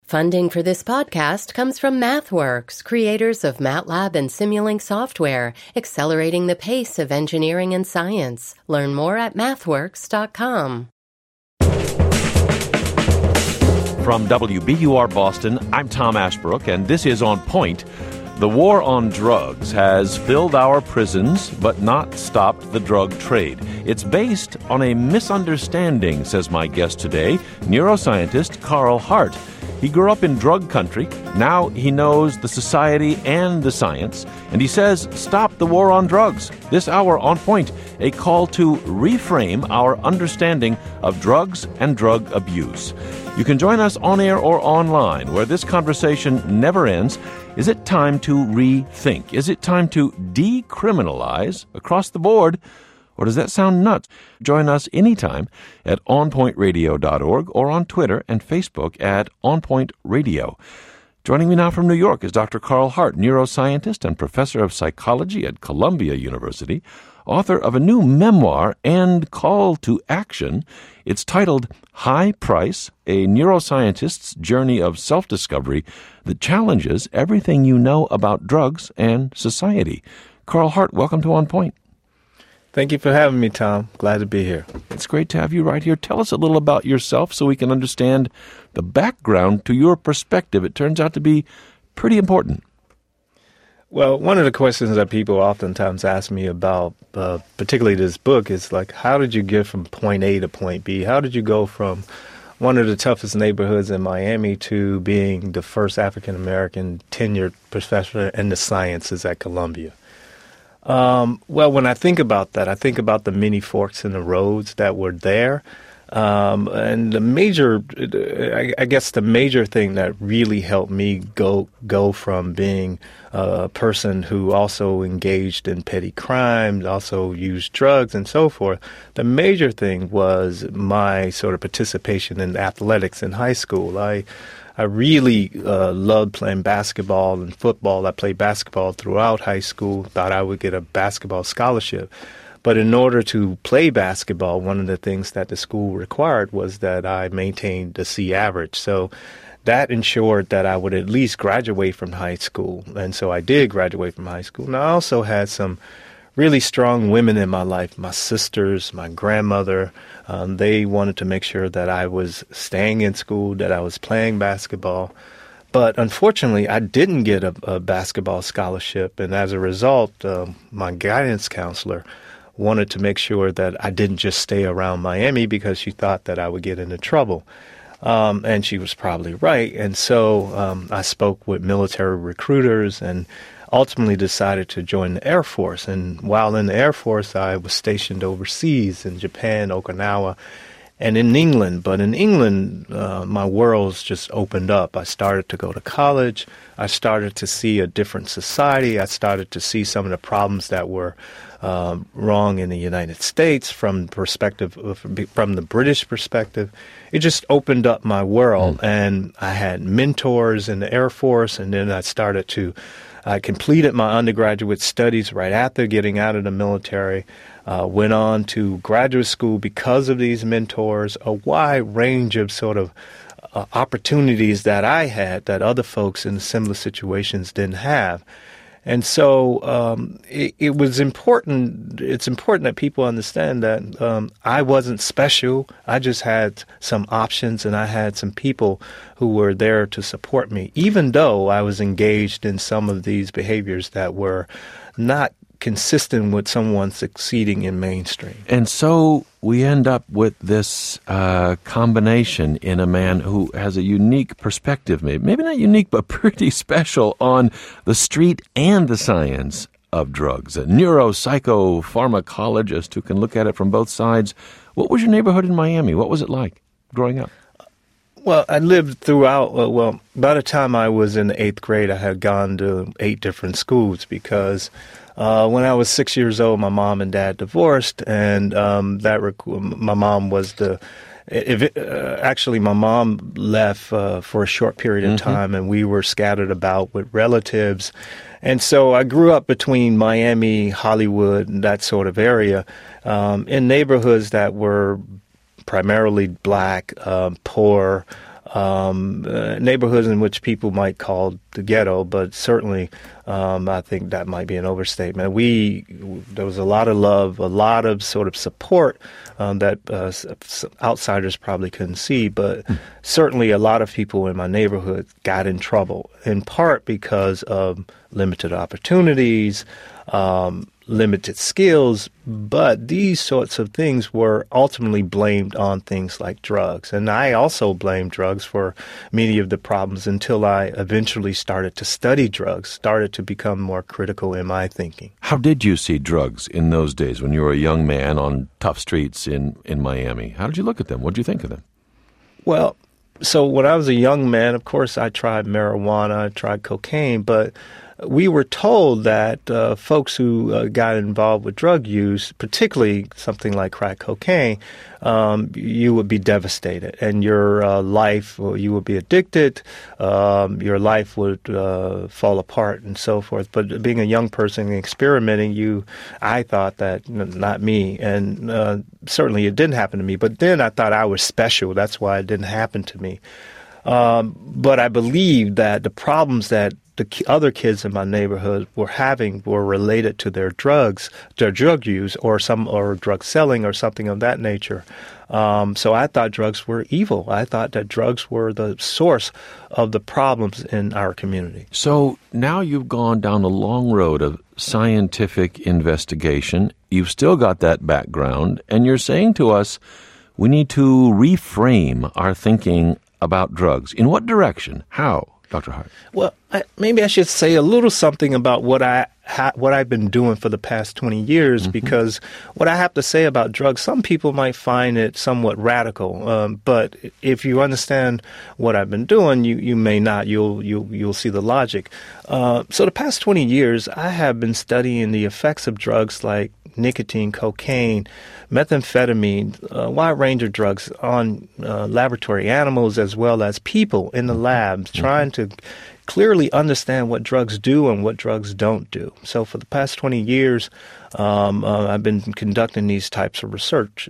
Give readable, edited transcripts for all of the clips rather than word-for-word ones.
Funding for this podcast comes from MathWorks, creators of MATLAB and Simulink software, accelerating the pace of engineering and science. Learn more at mathworks.com. From WBUR Boston, I'm Tom Ashbrook, and this is On Point. The war on drugs has filled our prisons, but not stopped the drug trade. It's based on a misunderstanding, says my guest today, neuroscientist Carl Hart. He grew up in drug country. Now he knows the society and the science. And he says, stop the war on drugs. This hour, On Point, a call to reframe our understanding of drugs and drug abuse. You can join us on air or online, where this conversation never ends. Is it time to rethink? Is it time to decriminalize across the board? Or does that sound nuts? Join us anytime at onpointradio.org or on Twitter and Facebook at onpointradio. Joining me now from New York is Dr. Carl Hart, neuroscientist and professor of psychology at Columbia University, author of a new memoir and call to action. It's titled High Price, a neuroscientist's journey of self-discovery that challenges everything you know about drugs and society. Carl Hart, welcome to On Point. Thank you for having me, Tom. Glad to be here. It's great to have you right here. Tell us a little about yourself so we can understand the background to your perspective. It turns out to be pretty important. Well, one of the questions that people oftentimes ask me about, particularly this book, is like, how did you get from point A to point B? How did you go from one of the toughest neighborhoods in Miami to being the first African-American tenured professor in the sciences at Columbia? Well, when I think about that, I think about the many forks in the roads that were there. And the major, I guess the major thing that really helped me go from being a person who also engaged in petty crimes, also used drugs and so forth, the major thing was my sort of participation in athletics in high school. I really loved playing basketball and football. I played basketball throughout high school, thought I would get a basketball scholarship. But in order to play basketball, one of the things that the school required was that I maintain the C average. So that ensured that I would at least graduate from high school. And so I did graduate from high school. And I also had some really strong women in my life, my sisters, my grandmother. They wanted to make sure that I was staying in school, that I was playing basketball. But unfortunately, I didn't get a basketball scholarship. And as a result, my guidance counselor wanted to make sure that I didn't just stay around Miami because she thought that I would get into trouble. And she was probably right. And so I spoke with military recruiters and ultimately decided to join the Air Force. And while in the Air Force, I was stationed overseas in Japan, Okinawa, and in England. But in England, my worlds just opened up. I started to go to college. I started to see a different society. I started to see some of the problems that were wrong in the United States from the British perspective. It just opened up my world. And I had mentors in the Air Force, and then I completed my undergraduate studies right after getting out of the military, went on to graduate school because of these mentors, a wide range of sort of opportunities that I had that other folks in similar situations didn't have. And so it was important. It's important that people understand that I wasn't special. I just had some options, and I had some people who were there to support me, even though I was engaged in some of these behaviors that were not consistent with someone succeeding in mainstream. And so we end up with this combination in a man who has a unique perspective, maybe not unique, but pretty special on the street and the science of drugs, a neuropsychopharmacologist who can look at it from both sides. What was your neighborhood in Miami? What was it like growing up? Well, I lived throughout, by the time I was in the 8th grade, I had gone to 8 different schools because when I was 6 years old, my mom and dad divorced, and my mom was actually my mom left for a short period of time, and we were scattered about with relatives. And so I grew up between Miami, Hollywood, and that sort of area, in neighborhoods that were primarily black, poor, neighborhoods in which people might call the ghetto, but certainly I think that might be an overstatement. There was a lot of love, a lot of sort of support that outsiders probably couldn't see, but certainly a lot of people in my neighborhood got in trouble, in part because of limited opportunities, limited skills, but these sorts of things were ultimately blamed on things like drugs. And I also blamed drugs for many of the problems until I eventually started to study drugs, started to become more critical in my thinking. How did you see drugs in those days when you were a young man on tough streets in Miami? How did you look at them? What did you think of them? Well, so when I was a young man, of course, I tried marijuana, I tried cocaine, but we were told that folks who got involved with drug use, particularly something like crack cocaine, you would be devastated, and your life, you would be addicted, your life would fall apart, and so forth. But being a young person and experimenting, I thought that, not me, and certainly it didn't happen to me. But then I thought I was special. That's why it didn't happen to me. But I believe that the problems that the other kids in my neighborhood were having were related to their drug use, or drug selling, or something of that nature. So I thought drugs were evil. I thought that drugs were the source of the problems in our community. So now you've gone down a long road of scientific investigation. You've still got that background, and you're saying to us we need to reframe our thinking about drugs. In what direction? How, Dr. Hart? Well, maybe I should say a little something about what I've been doing for the past 20 years, because what I have to say about drugs, some people might find it somewhat radical, but if you understand what I've been doing, you may not. You'll see the logic. So the past 20 years, I have been studying the effects of drugs like nicotine, cocaine, methamphetamine, a wide range of drugs on laboratory animals as well as people in the labs, trying to clearly understand what drugs do and what drugs don't do. So for the past 20 years, I've been conducting these types of research.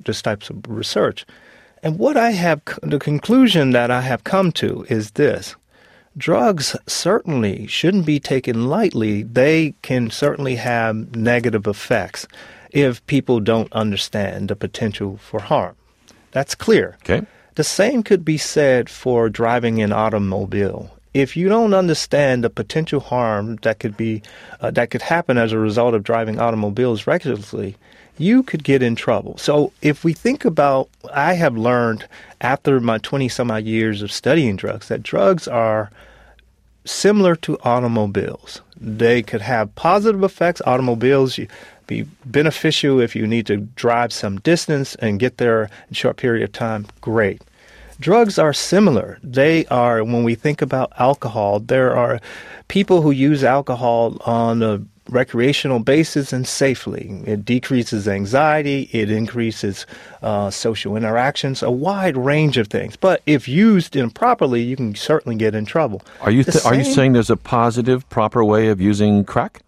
And what the conclusion that I have come to is this. Drugs certainly shouldn't be taken lightly. They can certainly have negative effects if people don't understand the potential for harm. That's clear. Okay. The same could be said for driving an automobile. If you don't understand the potential harm that could happen as a result of driving automobiles recklessly, you could get in trouble. So if we think about, I have learned after my 20-some-odd years of studying drugs that drugs are similar to automobiles. They could have positive effects. Automobiles be beneficial if you need to drive some distance and get there in a short period of time. Great. Drugs are similar. They are, when we think about alcohol, there are people who use alcohol on a recreational basis and safely. It decreases anxiety. It increases social interactions, a wide range of things. But if used improperly, you can certainly get in trouble. Are you saying there's a positive, proper way of using crack?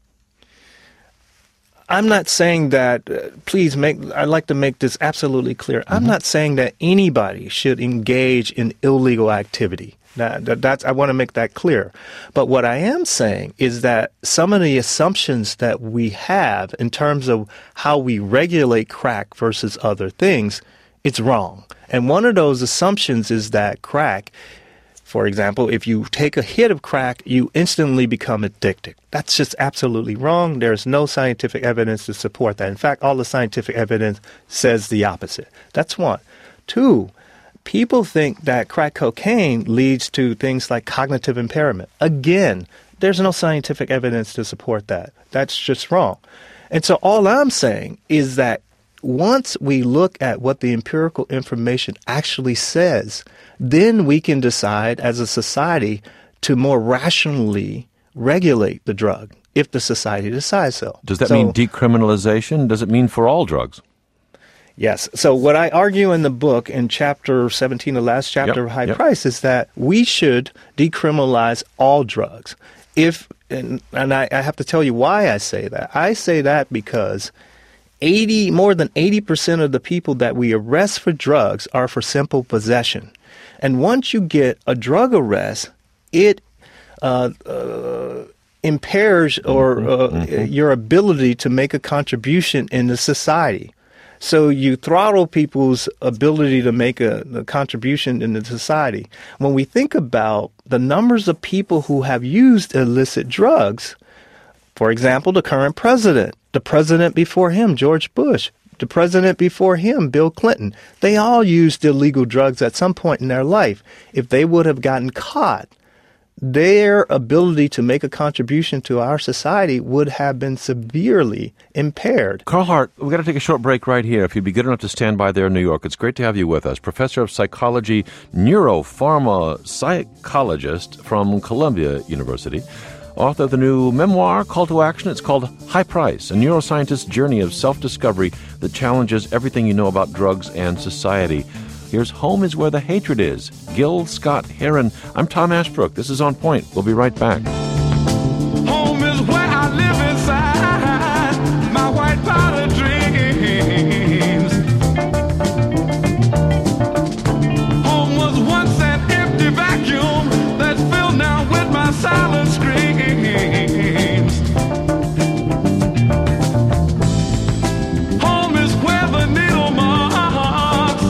I'm not saying that, I'd like to make this absolutely clear. I'm not saying that anybody should engage in illegal activity. I want to make that clear. But what I am saying is that some of the assumptions that we have in terms of how we regulate crack versus other things, it's wrong. And one of those assumptions is that crack, for example, if you take a hit of crack, you instantly become addicted. That's just absolutely wrong. There's no scientific evidence to support that. In fact, all the scientific evidence says the opposite. That's one. Two, people think that crack cocaine leads to things like cognitive impairment. Again, there's no scientific evidence to support that. That's just wrong. And so all I'm saying is that once we look at what the empirical information actually says, then we can decide as a society to more rationally regulate the drug if the society decides so. Does that mean decriminalization? Does it mean for all drugs? Yes. So what I argue in the book, in chapter 17, the last chapter of High Price, is that we should decriminalize all drugs. And I have to tell you why I say that. I say that because more than 80% of the people that we arrest for drugs are for simple possession. And once you get a drug arrest, it impairs your ability to make a contribution in the society. So you throttle people's ability to make a contribution in the society. When we think about the numbers of people who have used illicit drugs, for example, the current president, the president before him, George Bush, the president before him, Bill Clinton, they all used illegal drugs at some point in their life. If they would have gotten caught, their ability to make a contribution to our society would have been severely impaired. Carl Hart, we've got to take a short break right here. If you'd be good enough to stand by there in New York, it's great to have you with us. Professor of Psychology, Neuropharma Psychologist from Columbia University. Author of the new memoir, Call to Action. It's called High Price, a neuroscientist's journey of self-discovery that challenges everything you know about drugs and society. Here's Home is Where the Hatred Is. Gil Scott-Heron. I'm Tom Ashbrook. This is On Point. We'll be right back. Home is where I live inside my white powder dreams. Home was once an empty vacuum that's filled now with my silent screams. Home is where the needle marks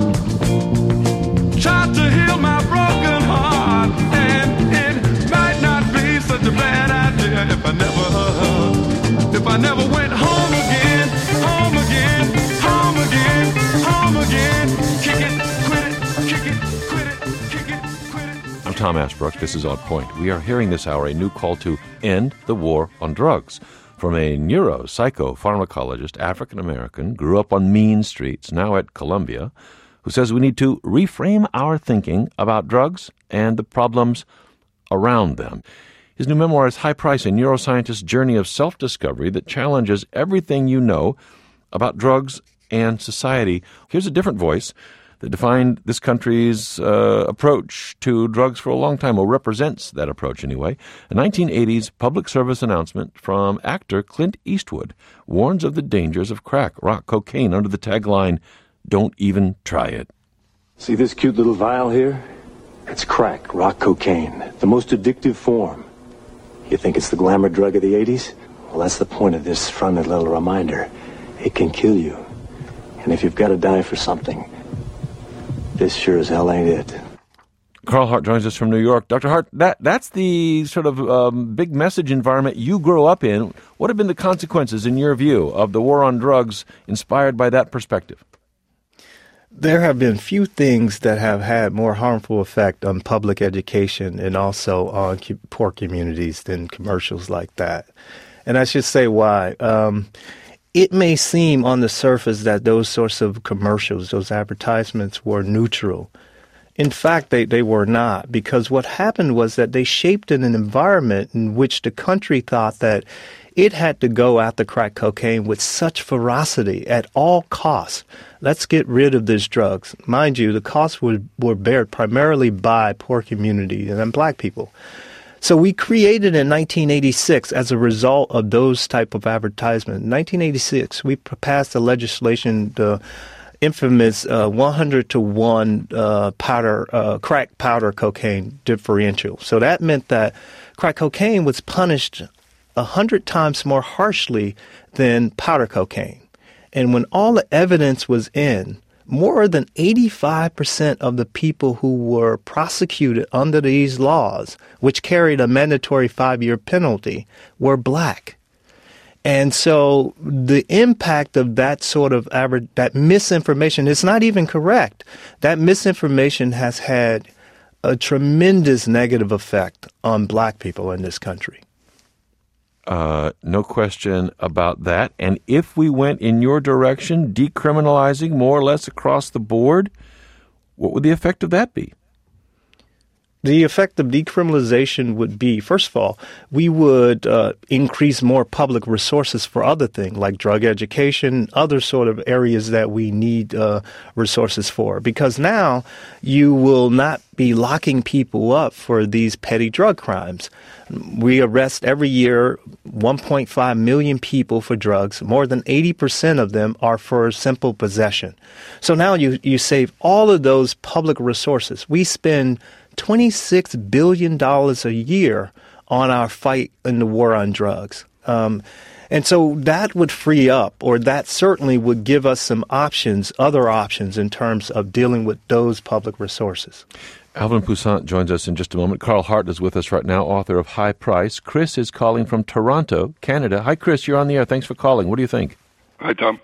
tried to heal my broken heart, and it might not be such a bad idea if I never went home again, home again, home again, home again. Kick it, quit it, kick it, quit it, kick it, quit it. I'm Tom Ashbrook. This is On Point. We are hearing this hour a new call to end the war on drugs from a neuropsychopharmacologist, African-American, grew up on mean streets, now at Columbia, who says we need to reframe our thinking about drugs and the problems around them. His new memoir is High Price, a neuroscientist's journey of self-discovery that challenges everything you know about drugs and society. Here's a different voice that defined this country's approach to drugs for a long time, or represents that approach anyway. A 1980s public service announcement from actor Clint Eastwood warns of the dangers of crack, rock, cocaine under the tagline, "Don't even try it." See this cute little vial here? It's crack, rock cocaine, the most addictive form. You think it's the glamour drug of the 80s? Well, that's the point of this friendly little reminder. It can kill you. And if you've got to die for something, this sure as hell ain't it. Carl Hart joins us from New York. Dr. Hart, that's the sort of big message environment you grew up in. What have been the consequences, in your view, of the war on drugs inspired by that perspective? There have been few things that have had more harmful effect on public education and also on poor communities than commercials like that. And I should say why. It may seem on the surface that those sorts of commercials, those advertisements, were neutral. In fact, they were not, because what happened was that they shaped an environment in which the country thought that it had to go after crack cocaine with such ferocity at all costs. Let's get rid of these drugs. Mind you, the costs were bared primarily by poor communities and black people. So we created in 1986, as a result of those type of advertisements, in 1986, we passed the legislation, the infamous 100-to-1 crack powder cocaine differential. So that meant that crack cocaine was punished 100 times more harshly than powder cocaine. And when all the evidence was in, more than 85% of the people who were prosecuted under these laws, which carried a mandatory 5-year penalty, were black. And so the impact of that sort of that misinformation is not even correct. That misinformation has had a tremendous negative effect on black people in this country. No question about that. And if we went in your direction, decriminalizing more or less across the board, what would the effect of that be? The effect of decriminalization would be, first of all, we would increase more public resources for other things like drug education, other sort of areas that we need resources for. Because now you will not be locking people up for these petty drug crimes. We arrest every year 1.5 million people for drugs. More than 80% of them are for simple possession. So now you save all of those public resources. We spend $26 billion a year on our fight in the war on drugs. And so that would free up, or that certainly would give us some options, other options in terms of dealing with those public resources. Alvin Poussant joins us in just a moment. Carl Hart is with us right now, author of High Price. Chris is calling from Toronto, Canada. Hi, Chris. You're on the air. Thanks for calling. What do you think? Hi, Tom.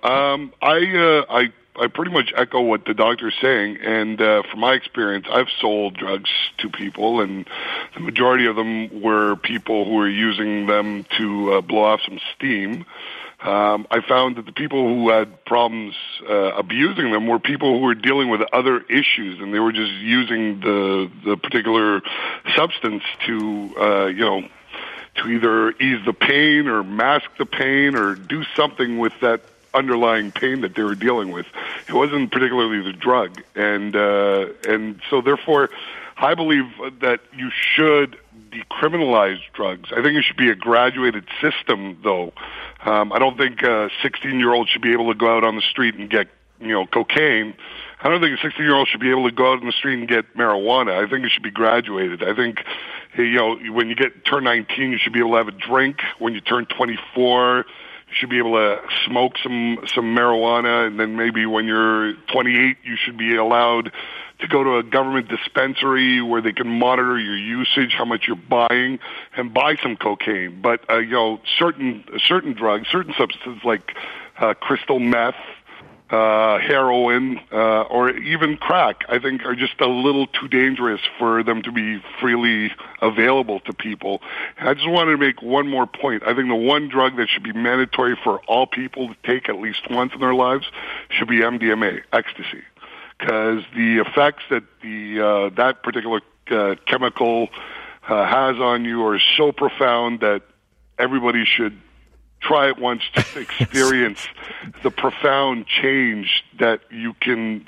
I pretty much echo what the doctor's saying, and from my experience, I've sold drugs to people, and the majority of them were people who were using them to blow off some steam. I found that the people who had problems abusing them were people who were dealing with other issues, and they were just using the particular substance to, to either ease the pain or mask the pain or do something with that underlying pain that they were dealing with. It wasn't particularly the drug, and so therefore, I believe that you should decriminalize drugs. I think it should be a graduated system, though. I don't think a 16-year-old should be able to go out on the street and get, cocaine. I don't think a 16-year-old should be able to go out on the street and get marijuana. I think it should be graduated. I think, when you turn 19, you should be able to have a drink. When you turn 24, you should be able to smoke some marijuana, and then maybe when you're 28, you should be allowed to go to a government dispensary where they can monitor your usage, how much you're buying, and buy some cocaine. But certain drugs, certain substances like crystal meth, heroin, or even crack, I think are just a little too dangerous for them to be freely available to people. And I just wanted to make one more point. I think the one drug that should be mandatory for all people to take at least once in their lives should be MDMA, ecstasy, because the effects that that particular chemical has on you are so profound that everybody should try it once to experience the profound change that you can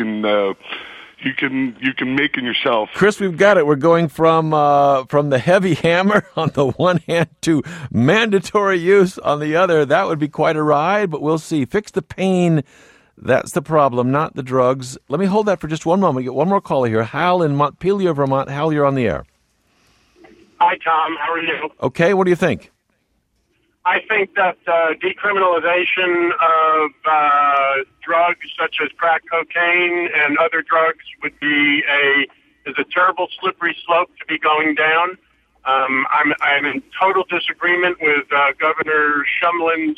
make in yourself. Chris, we've got it. We're going from the heavy hammer on the one hand to mandatory use on the other. That would be quite a ride, but we'll see. Fix the pain. That's the problem, not the drugs. Let me hold that for just one moment. We get one more caller here. Hal in Montpelier, Vermont. Hal, you're on the air. Hi, Tom. How are you? Okay, what do you think? I think that decriminalization of drugs such as crack cocaine and other drugs would be is a terrible slippery slope to be going down. I'm in total disagreement with Governor Shumlin's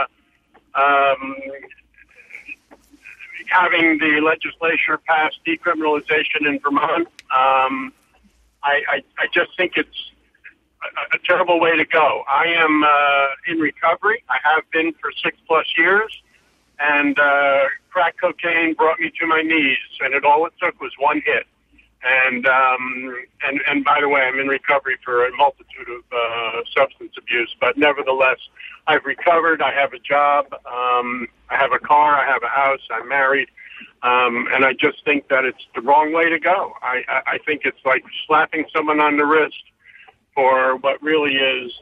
having the legislature pass decriminalization in Vermont. I just think it's a terrible way to go. I am in recovery. I have been for 6+ years, and crack cocaine brought me to my knees, and all it took was one hit. And by the way, I'm in recovery for a multitude of substance abuse, but nevertheless, I've recovered. I have a job. I have a car. I have a house. I'm married. And I just think that it's the wrong way to go. I think it's like slapping someone on the wrist for what really is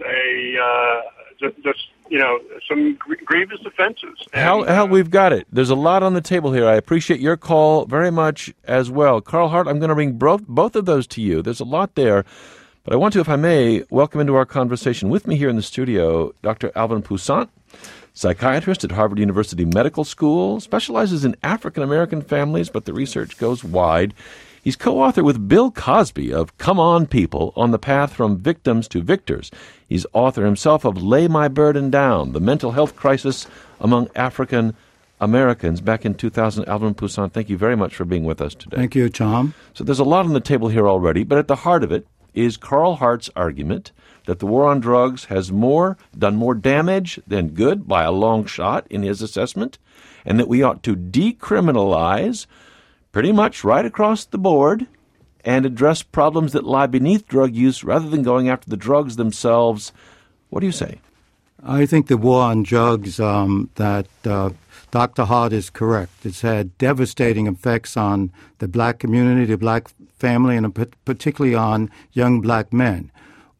some grievous offenses. Hal, we've got it. There's a lot on the table here. I appreciate your call very much as well. Carl Hart, I'm going to bring both of those to you. There's a lot there. But I want to, if I may, welcome into our conversation with me here in the studio, Dr. Alvin Poussant, psychiatrist at Harvard University Medical School, specializes in African-American families, but the research goes wide. He's co-author with Bill Cosby of Come On People, On the Path from Victims to Victors. He's author himself of Lay My Burden Down, The Mental Health Crisis Among African Americans. Back in 2000, Alvin Poussant, thank you very much for being with us today. Thank you, Tom. So there's a lot on the table here already, but at the heart of it is Carl Hart's argument that the war on drugs has done more damage than good by a long shot in his assessment, and that we ought to decriminalize pretty much right across the board and address problems that lie beneath drug use rather than going after the drugs themselves. What do you say? I think the war on drugs, that Dr. Hart is correct. It's had devastating effects on the black community, the black family, and particularly on young black men.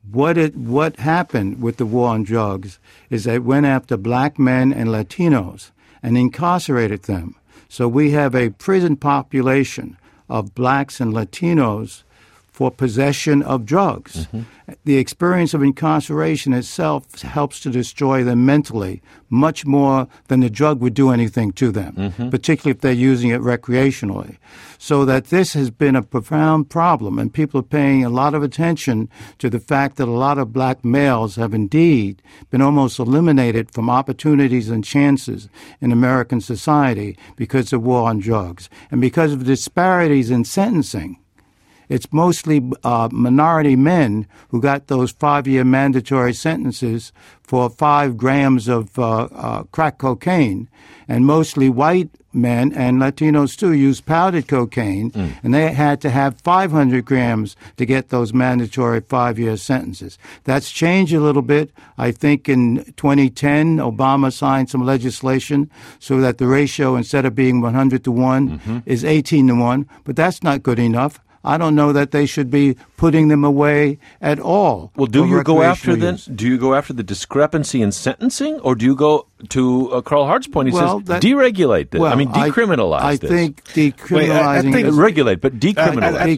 What happened with the war on drugs is that it went after black men and Latinos and incarcerated them. So we have a prison population of blacks and Latinos for possession of drugs. Mm-hmm. The experience of incarceration itself helps to destroy them mentally much more than the drug would do anything to them, particularly if they're using it recreationally. So that this has been a profound problem, and people are paying a lot of attention to the fact that a lot of black males have indeed been almost eliminated from opportunities and chances in American society because of war on drugs and because of disparities in sentencing. It's mostly minority men who got those 5-year mandatory sentences for 5 grams of crack cocaine, and mostly white men and Latinos too use powdered cocaine, and they had to have 500 grams to get those mandatory 5-year sentences. That's changed a little bit. I think in 2010, Obama signed some legislation so that the ratio, instead of being 100 to 1, is 18 to 1, but that's not good enough. I don't know that they should be putting them away at all. Well, do you go after the discrepancy in sentencing, or do you go to Carl Hart's point? He says deregulate this. Decriminalize this. I think decriminalizing regulate, but decriminalize.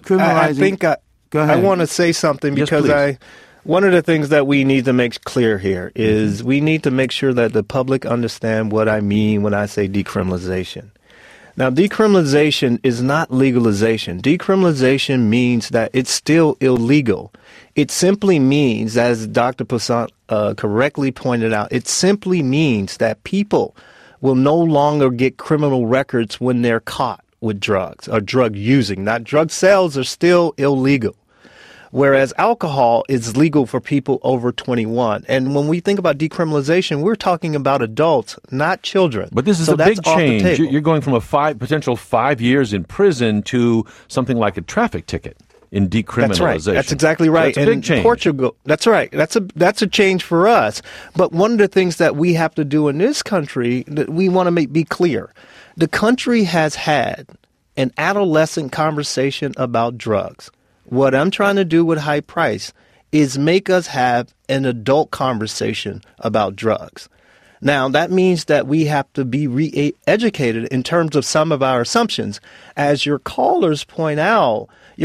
Go ahead. I want to say something because one of the things that we need to make clear here is we need to make sure that the public understand what I mean when I say decriminalization. Now, decriminalization is not legalization. Decriminalization means that it's still illegal. It simply means, as Dr. Poussaint correctly pointed out, it simply means that people will no longer get criminal records when they're caught with drugs or drug using. Now, drug sales are still illegal, whereas alcohol is legal for people over 21. And when we think about decriminalization, we're talking about adults, not children. But this is a big change. You're going from a potential 5 years in prison to something like a traffic ticket in decriminalization. That's right. That's exactly right. That's a big change. Portugal, that's right. That's a change for us. But one of the things that we have to do in this country that we want to be clear, the country has had an adolescent conversation about drugs. What I'm trying to do with High Price is make us have an adult conversation about drugs. Now, that means that we have to be re-educated in terms of some of our assumptions. As your callers point out,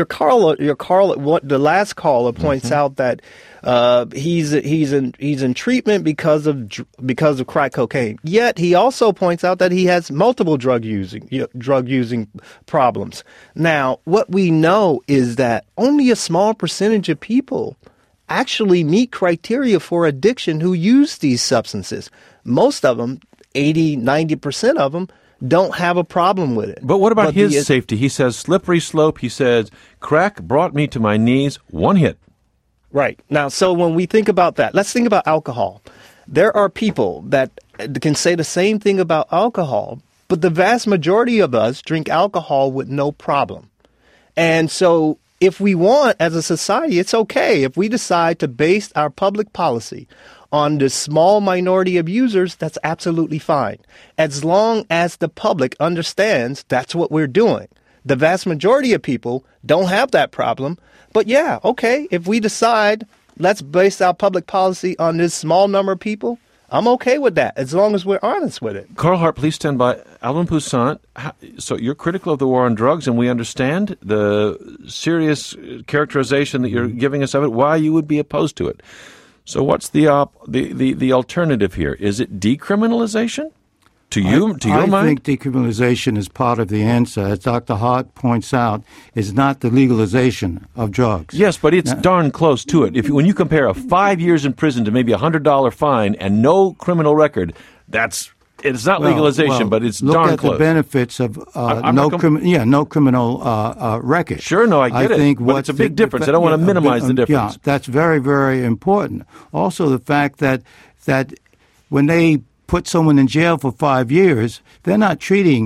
the last caller points out that he's in treatment because of crack cocaine. Yet he also points out that he has multiple drug using problems. Now, what we know is that only a small percentage of people actually meet criteria for addiction who use these substances. Most of them, 80, 90% of them, don't have a problem with it. But what about his safety? He says slippery slope. He says crack brought me to my knees, one hit. Right. Now, so when we think about that, let's think about alcohol. There are people that can say the same thing about alcohol, but the vast majority of us drink alcohol with no problem. And so if we want, as a society, it's okay if we decide to base our public policy on the small minority of users, that's absolutely fine. As long as the public understands that's what we're doing. The vast majority of people don't have that problem. But yeah, okay, if we decide let's base our public policy on this small number of people, I'm okay with that, as long as we're honest with it. Carl Hart, please stand by. Alvin Poussaint, so you're critical of the war on drugs, and we understand the serious characterization that you're giving us of it, why you would be opposed to it. So what's the alternative here? Is it decriminalization? To your mind? I think decriminalization is part of the answer. As Dr. Hart points out, is not the legalization of drugs. Yes, but it's darn close to it. When you compare a 5 years in prison to maybe $100 fine and no criminal record, it's not legalization, but it's darn close. Look at the benefits of no criminal record. Sure, no, I get it. But it's a big difference. I don't want to minimize the difference. Yeah, that's very, very important. Also, the fact that when they put someone in jail for 5 years, they're not treating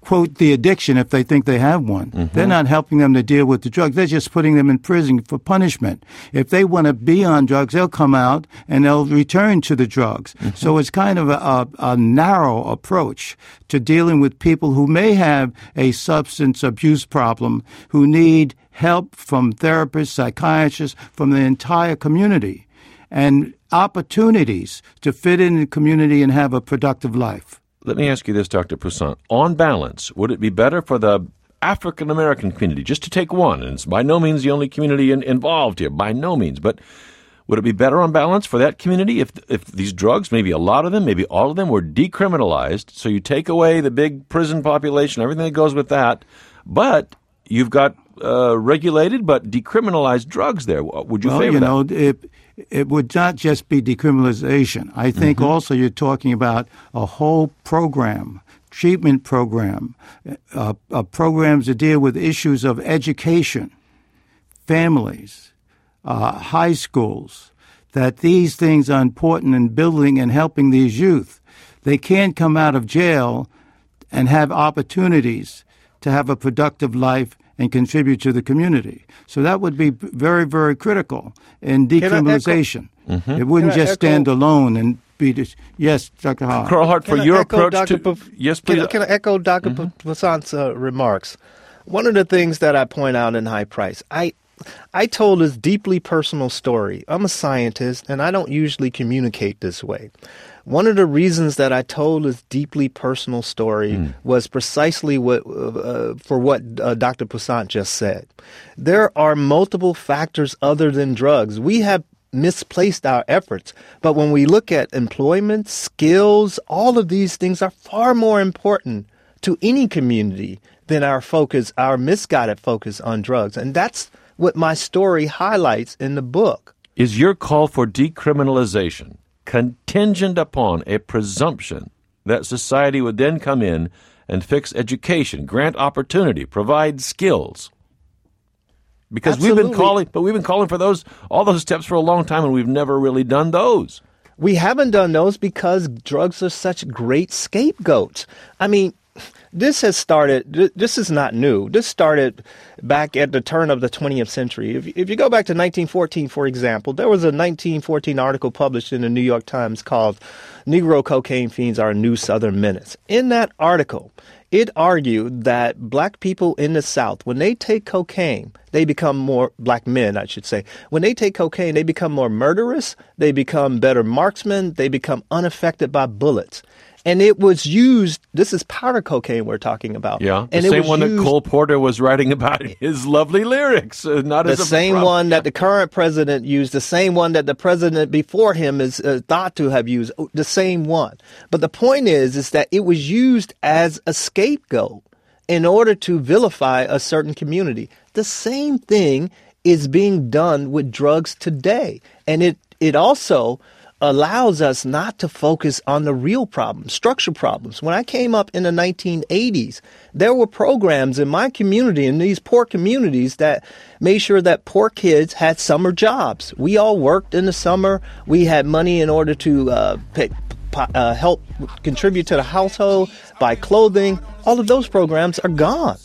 quote, the addiction if they think they have one. Mm-hmm. They're not helping them to deal with the drugs. They're just putting them in prison for punishment. If they want to be on drugs, they'll come out and they'll return to the drugs. Mm-hmm. So it's kind of a narrow approach to dealing with people who may have a substance abuse problem, who need help from therapists, psychiatrists, from the entire community, and opportunities to fit in the community and have a productive life. Let me ask you this, Dr. Poussaint. On balance, would it be better for the African-American community, just to take one, and it's by no means the only community involved here, by no means, but would it be better on balance for that community if these drugs, maybe a lot of them, maybe all of them, were decriminalized, so you take away the big prison population, everything that goes with that, but you've got regulated but decriminalized drugs there? Would you favor that? It would not just be decriminalization. I think also you're talking about a whole program, treatment program, programs to deal with issues of education, families, high schools, that these things are important in building and helping these youth. They can't come out of jail and have opportunities to have a productive life and contribute to the community. So that would be very, very critical in decriminalization. It wouldn't just stand alone and be just, yes, Dr. Hart. Carl Hart, for your approach to... Yes, please. Can I echo Dr. Poussant's remarks? One of the things that I point out in High Price, I told this deeply personal story. I'm a scientist, and I don't usually communicate this way. One of the reasons that I told this deeply personal story was precisely what Dr. Poussant just said. There are multiple factors other than drugs. We have misplaced our efforts. But when we look at employment, skills, all of these things are far more important to any community than our misguided focus on drugs. And that's what my story highlights in the book. Is your call for decriminalization contingent upon a presumption that society would then come in and fix education, grant opportunity, provide skills? Because Absolutely. we've been calling for all those steps for a long time, and we've never really done those. We haven't done those because drugs are such great scapegoats. I mean, this is not new. This started back at the turn of the 20th century. If you go back to 1914, for example, there was a 1914 article published in the New York Times called Negro Cocaine Fiends Are a New Southern Menace. In that article, it argued that black people in the South, when they take cocaine, they become more, black men, I should say, when they take cocaine, they become more murderous, they become better marksmen, they become unaffected by bullets. And it was used, this is powder cocaine we're talking about. Yeah, and the same one that Cole Porter was writing about in his lovely lyrics. The same one that the current president used, the same one that the president before him is thought to have used, the same one. But the point is that it was used as a scapegoat in order to vilify a certain community. The same thing is being done with drugs today. And it also allows us not to focus on the real problems, structural problems. When I came up in the 1980s, there were programs in my community, in these poor communities, that made sure that poor kids had summer jobs. We all worked in the summer. We had money in order to help contribute to the household, buy clothing. All of those programs are gone.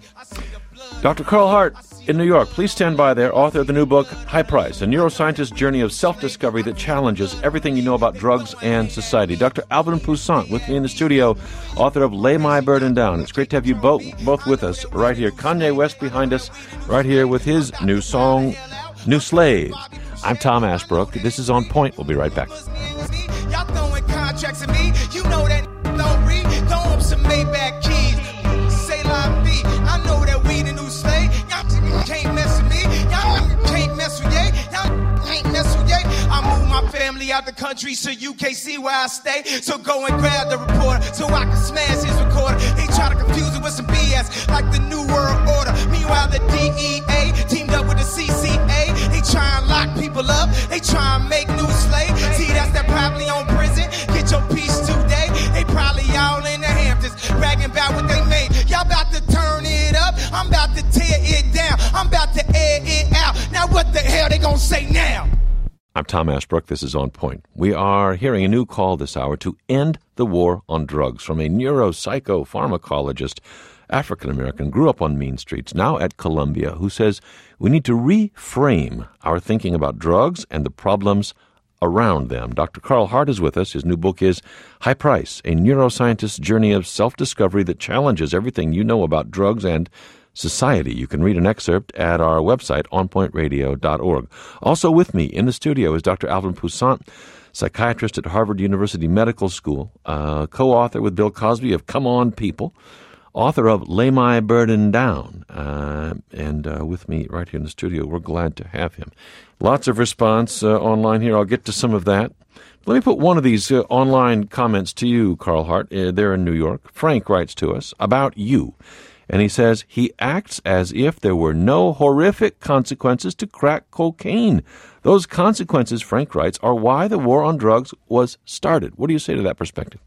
Dr. Carl Hart in New York, please stand by there, author of the new book, High Price, a neuroscientist's journey of self-discovery that challenges everything you know about drugs and society. Dr. Alvin Poussant with me in the studio, author of Lay My Burden Down. It's great to have you both with us right here. Kanye West behind us, right here with his new song, New Slave. I'm Tom Ashbrook. This is On Point. We'll be right back. Y'all throwing contracts at me. You know that don't read. Throw up some Maybach keys. Say la vie. I know that we the new slave. Y'all can't mess with me. Y'all can't mess with ye. Y'all ain't mess with ye. I moved my family out the country so you can't see where I stay. So go and grab the reporter so I can smash his recorder. He try to confuse it with some BS like the New World Order. Meanwhile, the DEA teamed up with the CCA. They try and lock people up. They try and make new slaves. See, that's that probably on prison. Get your piece today. They probably all in the Hamptons bragging about what they made. Y'all about to turn it up. I'm about to tear it down. I'm about to air it out. Now what the hell they gonna say now? I'm Tom Ashbrook. This is On Point. We are hearing a new call this hour to end the war on drugs from a neuropsychopharmacologist, African-American, grew up on mean streets, now at Columbia, who says we need to reframe our thinking about drugs and the problems around them. Dr. Carl Hart is with us. His new book is High Price, a neuroscientist's journey of self-discovery that challenges everything you know about drugs and society. You can read an excerpt at our website, onpointradio.org. Also with me in the studio is Dr. Alvin Poussant, psychiatrist at Harvard University Medical School, co-author with Bill Cosby of Come On People, author of Lay My Burden Down, and with me right here in the studio. We're glad to have him. Lots of response online here. I'll get to some of that. Let me put one of these online comments to you, Carl Hart. They're in New York. Frank writes to us about you. And he says, he acts as if there were no horrific consequences to crack cocaine. Those consequences, Frank writes, are why the war on drugs was started. What do you say to that perspective?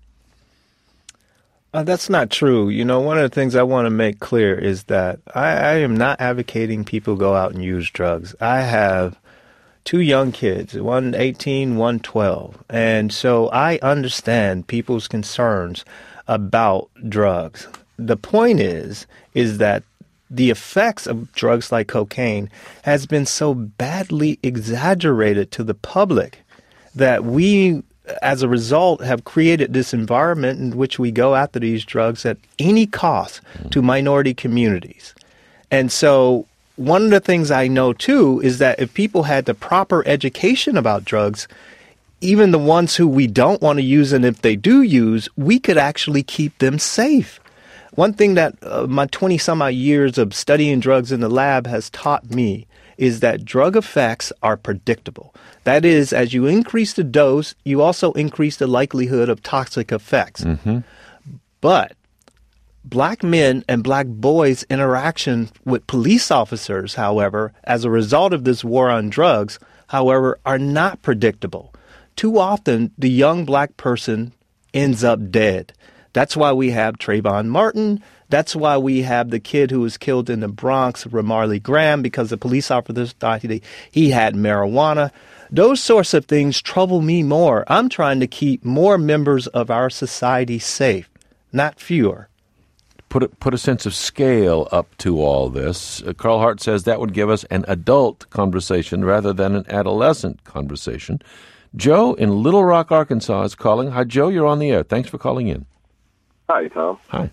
That's not true. You know, one of the things I want to make clear is that I am not advocating people go out and use drugs. I have two young kids, one 18, one 12. And so I understand people's concerns about drugs. The point is that the effects of drugs like cocaine has been so badly exaggerated to the public that we, as a result, have created this environment in which we go after these drugs at any cost to minority communities. And so one of the things I know, too, is that if people had the proper education about drugs, even the ones who we don't want to use, and if they do use, we could actually keep them safe. One thing that my 20-some-odd years of studying drugs in the lab has taught me is that drug effects are predictable. That is, as you increase the dose, you also increase the likelihood of toxic effects. Mm-hmm. But black men and black boys' interaction with police officers, however, as a result of this war on drugs, however, are not predictable. Too often, the young black person ends up dead. That's why we have Trayvon Martin. That's why we have the kid who was killed in the Bronx, Ramarley Graham, because the police officer thought he had marijuana. Those sorts of things trouble me more. I'm trying to keep more members of our society safe, not fewer. Put a sense of scale up to all this. Carl Hart says that would give us an adult conversation rather than an adolescent conversation. Joe in Little Rock, Arkansas is calling. Hi, Joe, you're on the air. Thanks for calling in. Hi, Tom. Hi.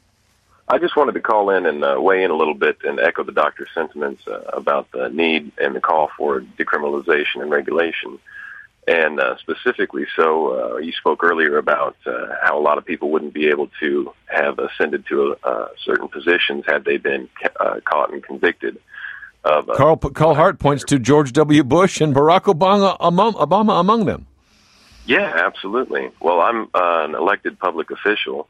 I just wanted to call in and weigh in a little bit and echo the doctor's sentiments about the need and the call for decriminalization and regulation. And specifically, so you spoke earlier about how a lot of people wouldn't be able to have ascended to certain positions had they been caught and convicted. Carl Hart points to George W. Bush and Barack Obama among them. Yeah, absolutely. Well, I'm an elected public official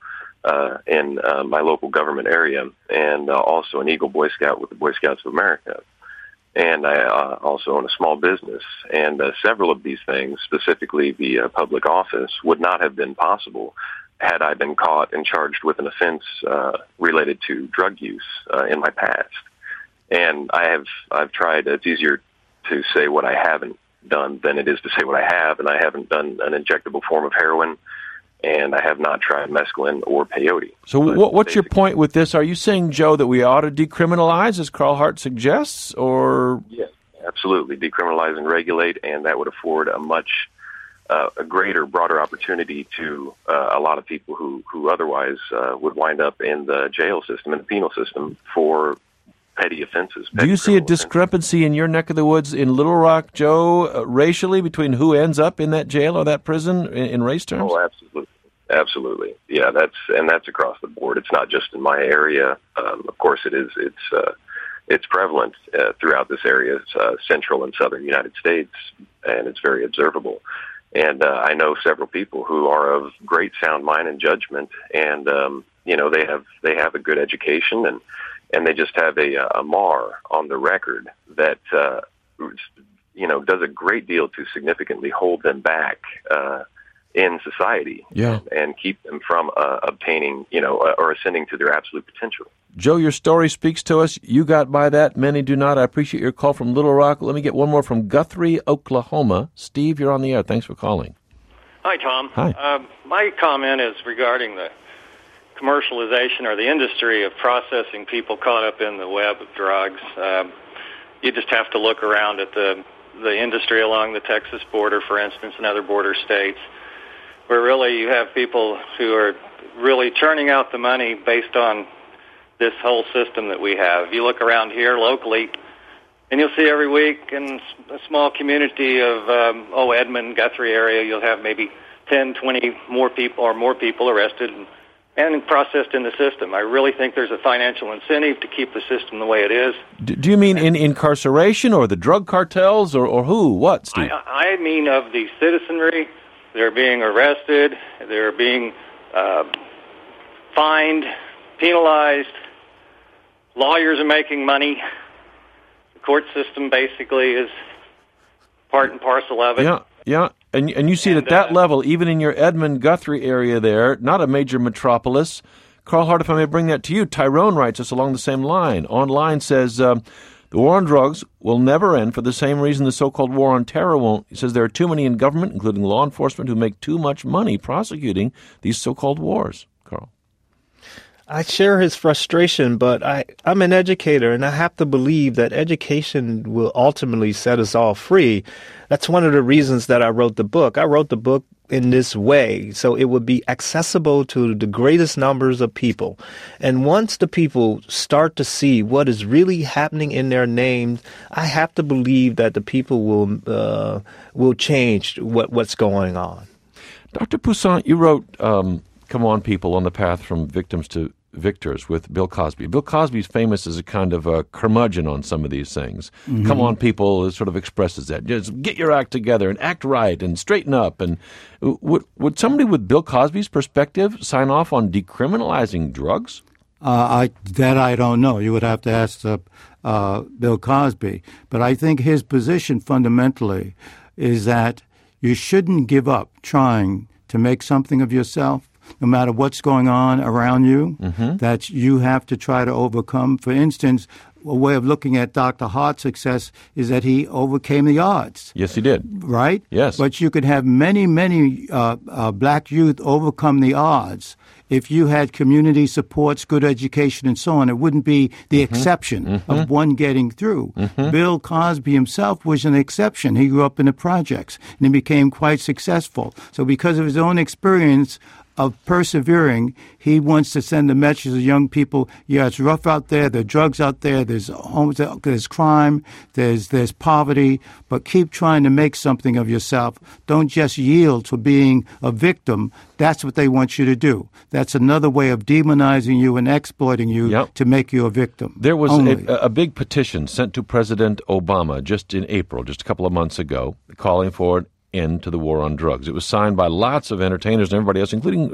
in my local government area, and also an Eagle Boy Scout with the Boy Scouts of America. And I also own a small business. And several of these things, specifically the public office, would not have been possible had I been caught and charged with an offense related to drug use in my past. And I've tried. It's easier to say what I haven't done than it is to say what I have. And I haven't done an injectable form of heroin, and I have not tried mescaline or peyote. So what's your point with this? Are you saying, Joe, that we ought to decriminalize, as Carl Hart suggests, or? Yes, absolutely. Decriminalize and regulate, and that would afford a much a greater, broader opportunity to a lot of people who otherwise would wind up in the jail system, in the penal system, for petty offenses. Do you see a discrepancy in your neck of the woods in Little Rock, Joe, racially, between who ends up in that jail or that prison in race terms? Oh, absolutely. Absolutely. Yeah, that's across the board. It's not just in my area. Of course it is. It's prevalent throughout this area. It's central and southern United States, and it's very observable. And I know several people who are of great sound mind and judgment, and they have a good education, and they just have a mar on the record that does a great deal to significantly hold them back in society, yeah, and keep them from obtaining, or ascending to their absolute potential. Joe, your story speaks to us. You got by that. Many do not. I appreciate your call from Little Rock. Let me get one more from Guthrie, Oklahoma. Steve, you're on the air. Thanks for calling. Hi, Tom. Hi. My comment is regarding the commercialization or the industry of processing people caught up in the web of drugs. You just have to look around at the industry along the Texas border, for instance, and other border states, where really you have people who are really churning out the money based on this whole system that we have. You look around here locally, and you'll see every week in a small community of, Edmond, Guthrie area, you'll have maybe 10, 20 more people arrested and processed in the system. I really think there's a financial incentive to keep the system the way it is. Do you mean in incarceration or the drug cartels or who? What, Steve? I mean of the citizenry. They're being arrested. They're being fined, penalized. Lawyers are making money. The court system basically is part and parcel of it. Yeah. And you see it at that level, even in your Edmond Guthrie area there, not a major metropolis. Carl Hart, if I may bring that to you, Tyrone writes us along the same line. Online says, the war on drugs will never end for the same reason the so-called war on terror won't. He says there are too many in government, including law enforcement, who make too much money prosecuting these so-called wars. Carl. I share his frustration, but I'm an educator, and I have to believe that education will ultimately set us all free. That's one of the reasons that I wrote the book. I wrote the book in this way, so it would be accessible to the greatest numbers of people. And once the people start to see what is really happening in their names, I have to believe that the people will change what's going on. Dr. Poussaint, you wrote Come On People, on the Path from Victims to Victors with Bill Cosby. Bill Cosby's famous as a kind of a curmudgeon on some of these things. Mm-hmm. Come On People sort of expresses that. Just get your act together and act right and straighten up. And would somebody with Bill Cosby's perspective sign off on decriminalizing drugs? I don't know. You would have to ask Bill Cosby. But I think his position fundamentally is that you shouldn't give up trying to make something of yourself, no matter what's going on around you, that you have to try to overcome. For instance, a way of looking at Dr. Hart's success is that he overcame the odds. Yes, he did. Right? Yes. But you could have many black youth overcome the odds. If you had community supports, good education, and so on, it wouldn't be the exception of one getting through. Bill Cosby himself was an exception. He grew up in the projects, and he became quite successful. So because of his own experience of persevering, he wants to send a message to young people, yeah, it's rough out there, there are drugs out there, there's crime, there's poverty, but keep trying to make something of yourself. Don't just yield to being a victim. That's what they want you to do. That's another way of demonizing you and exploiting you to make you a victim. There was a big petition sent to President Obama just in April, just a couple of months ago, calling for an end to the war on drugs. It was signed by lots of entertainers and everybody else, including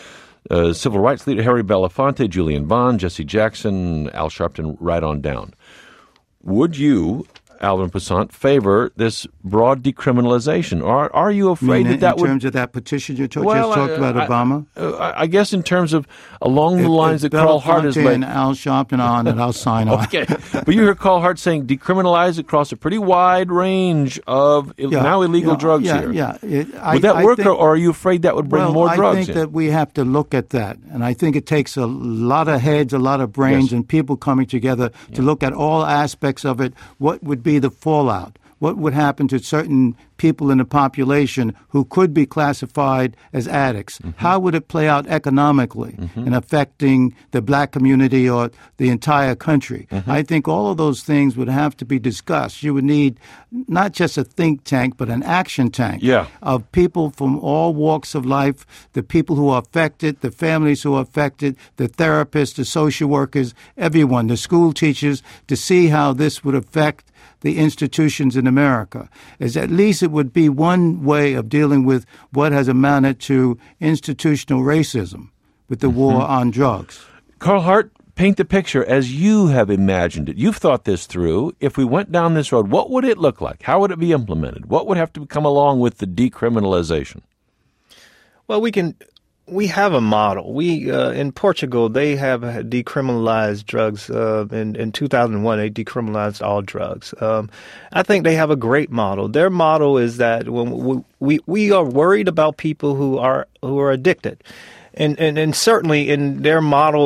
civil rights leader Harry Belafonte, Julian Bond, Jesse Jackson, Al Sharpton, right on down. Would you, Alvin Poussaint, favor this broad decriminalization? Or are you afraid that would... In terms of that petition you just talked about Obama? I guess in terms of along the lines that Carl Hart has laid... and Al Sharpton on it, I'll sign on. Okay. But you hear Carl Hart saying decriminalize across a pretty wide range of now illegal drugs here. Would that work, or are you afraid that would bring more drugs in? I think that we have to look at that. And I think it takes a lot of heads, a lot of brains, and people coming together to look at all aspects of it. What would be the fallout? What would happen to certain people in the population who could be classified as addicts? How would it play out economically in affecting the black community or the entire country? I think all of those things would have to be discussed. You would need not just a think tank, but an action tank of people from all walks of life, the people who are affected, the families who are affected, the therapists, the social workers, everyone, the school teachers, to see how this would affect the institutions in America. As at least it would be one way of dealing with what has amounted to institutional racism with the war on drugs. Carl Hart, paint the picture as you have imagined it. You've thought this through. If we went down this road, what would it look like? How would it be implemented? What would have to come along with the decriminalization? Well, we can we have a model. We in Portugal, they have decriminalized drugs. In 2001, they decriminalized all drugs. I think they have a great model. Their model is that when we are worried about people who are addicted. And certainly in their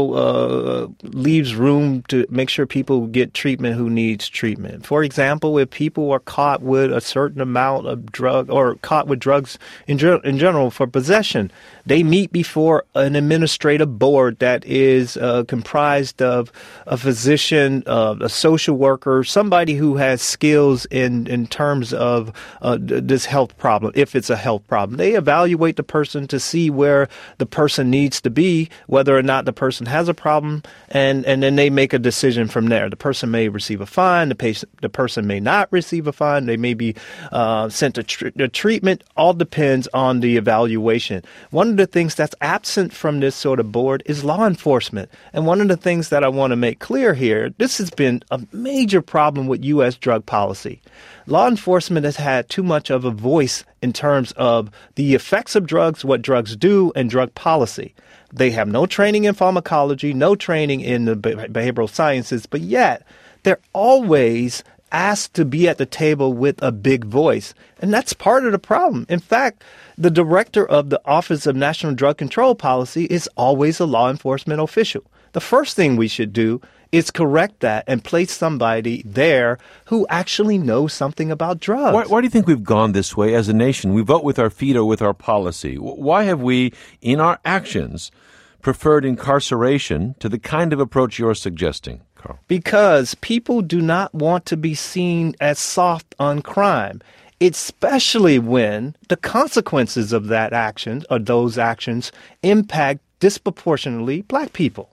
model leaves room to make sure people get treatment who needs treatment. For example, if people are caught with a certain amount of drug or caught with drugs in general for possession, they meet before an administrative board that is comprised of a physician, a social worker, somebody who has skills in terms of this health problem, if it's a health problem. They evaluate the person to see where the person needs to be, whether or not the person has a problem, and then they make a decision from there. The person may receive a fine, the person may not receive a fine, they may be sent to treatment. All depends on the evaluation. One of the things that's absent from this sort of board is law enforcement. And one of the things that I want to make clear here, this has been a major problem with U.S. drug policy. Law enforcement has had too much of a voice in terms of the effects of drugs, what drugs do, and drug policy. They have no training in pharmacology, no training in the behavioral sciences, but yet they're always asked to be at the table with a big voice. And that's part of the problem. In fact, the director of the Office of National Drug Control Policy is always a law enforcement official. The first thing we should do is correct that and place somebody there who actually knows something about drugs. Why do you think we've gone this way as a nation? We vote with our feet or with our policy. Why have we, in our actions, preferred incarceration to the kind of approach you're suggesting, Carl? Because people do not want to be seen as soft on crime, especially when the consequences of that action or those actions impact disproportionately black people.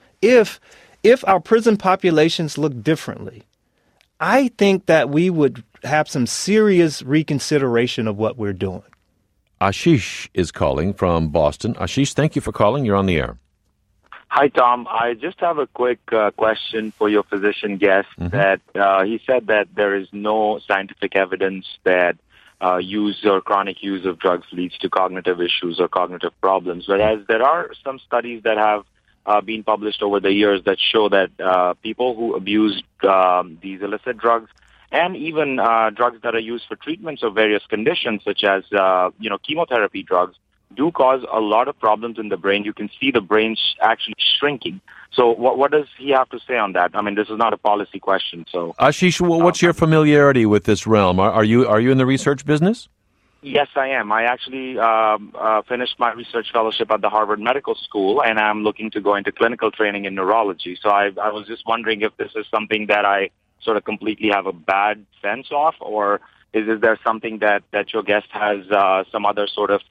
If our prison populations look differently, I think that we would have some serious reconsideration of what we're doing. Ashish is calling from Boston. Ashish, thank you for calling. You're on the air. Hi, Tom. I just have a quick question for your physician guest. That he said that there is no scientific evidence that use or chronic use of drugs leads to cognitive issues or cognitive problems, whereas there are some studies that have been published over the years that show that people who abuse these illicit drugs and even drugs that are used for treatments of various conditions, such as chemotherapy drugs, do cause a lot of problems in the brain. You can see the brain actually shrinking. So what does he have to say on that? I mean, this is not a policy question. So, Ashish, what's your familiarity with this realm? Are you in the research business? Yes, I am. I actually finished my research fellowship at the Harvard Medical School, and I'm looking to go into clinical training in neurology. So I was just wondering if this is something that I sort of completely have a bad sense of, or is there something that your guest has some other sort of,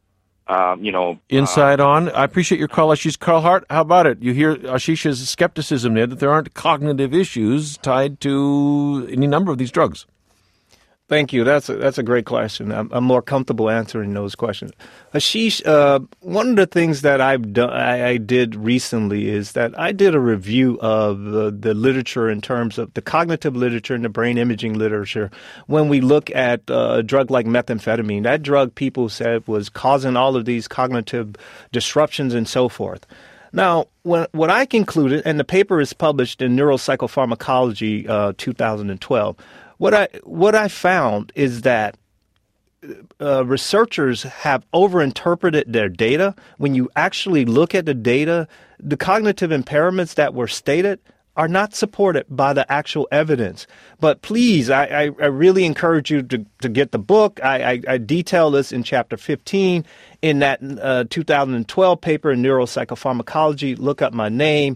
insight on? I appreciate your call, Ashish. Carl Hart, how about it? You hear Ashish's skepticism there that there aren't cognitive issues tied to any number of these drugs. Thank you. That's a great question. I'm more comfortable answering those questions. Ashish, one of the things that I did recently is that I did a review of the literature in terms of the cognitive literature and the brain imaging literature. When we look at a drug like methamphetamine, that drug people said was causing all of these cognitive disruptions and so forth. Now, what I concluded, and the paper is published in Neuropsychopharmacology 2012, what I found is that researchers have overinterpreted their data. When you actually look at the data, the cognitive impairments that were stated are not supported by the actual evidence. But please, I really encourage you to get the book. I detail this in Chapter 15 in that 2012 paper in Neuropsychopharmacology. Look up my name.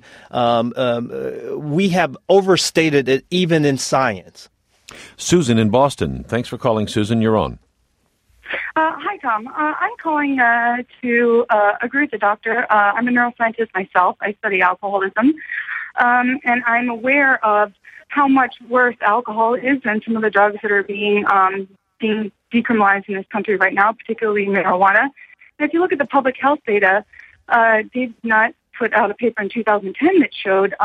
We have overstated it even in science. Susan in Boston. Thanks for calling, Susan. You're on. Hi, Tom. I'm calling to agree with the doctor. I'm a neuroscientist myself. I study alcoholism. And I'm aware of how much worse alcohol is than some of the drugs that are being decriminalized in this country right now, particularly marijuana. And if you look at the public health data, Dave Nutt put out a paper in 2010 that showed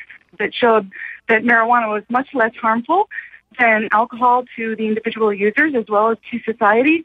that marijuana was much less harmful than alcohol to the individual users as well as to society.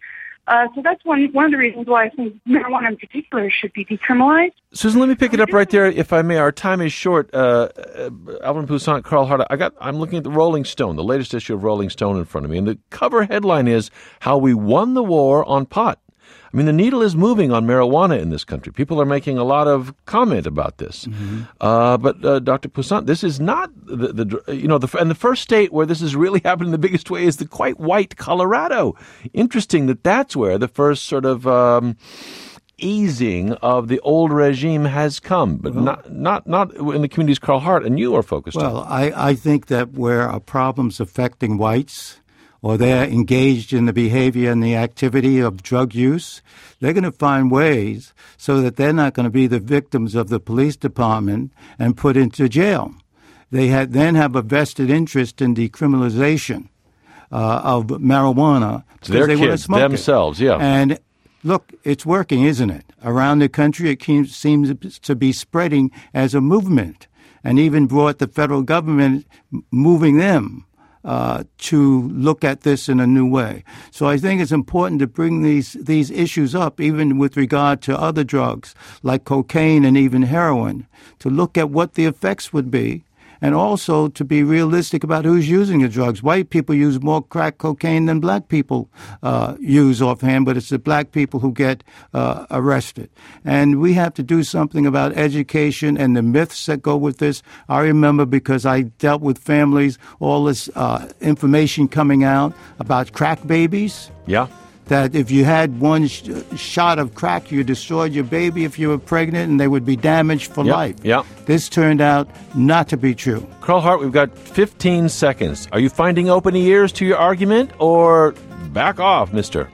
So that's one of the reasons why I think marijuana in particular should be decriminalized. Susan, let me pick it up right there, if I may. Our time is short. Alvin Poussant, Carl Hart. I'm looking at the Rolling Stone, the latest issue of Rolling Stone in front of me, and the cover headline is "How We Won the War on Pot." I mean, the needle is moving on marijuana in this country. People are making a lot of comment about this. Mm-hmm. But Dr. Poussant, this is not and the first state where this is really happening the biggest way is the quite white Colorado. Interesting that's where the first sort of easing of the old regime has come, but not in the communities Carl Hart and you are focused on. Well, I think that where are problems affecting whites, or they're engaged in the behavior and the activity of drug use, they're going to find ways so that they're not going to be the victims of the police department and put into jail. They then have a vested interest in decriminalization of marijuana. So their they kids, themselves, yeah. And look, it's working, isn't it? Around the country, it seems to be spreading as a movement, and even brought the federal government moving them to look at this in a new way. So I think it's important to bring these issues up, even with regard to other drugs like cocaine and even heroin, to look at what the effects would be, and also to be realistic about who's using the drugs. White people use more crack cocaine than black people use offhand, but it's the black people who get arrested. And we have to do something about education and the myths that go with this. I remember, because I dealt with families, all this information coming out about crack babies. Yeah. That if you had one shot of crack, you destroyed your baby if you were pregnant, and they would be damaged for life. Yeah. This turned out not to be true. Carl Hart, we've got 15 seconds. Are you finding open ears to your argument, or back off, mister?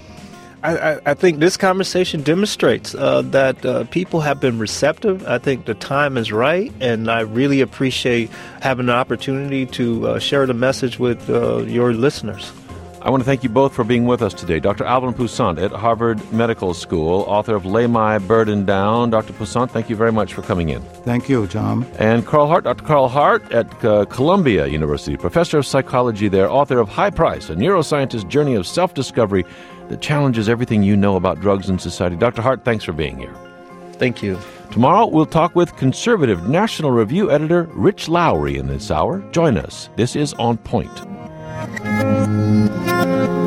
I think this conversation demonstrates that people have been receptive. I think the time is right, and I really appreciate having the opportunity to share the message with your listeners. I want to thank you both for being with us today. Dr. Alvin Poussant at Harvard Medical School, author of Lay My Burden Down. Dr. Poussant, thank you very much for coming in. Thank you, Tom. And Carl Hart, Dr. Carl Hart at Columbia University, professor of psychology there, author of High Price, a neuroscientist's journey of self-discovery that challenges everything you know about drugs and society. Dr. Hart, thanks for being here. Thank you. Tomorrow, we'll talk with conservative National Review editor Rich Lowry in this hour. Join us. This is On Point.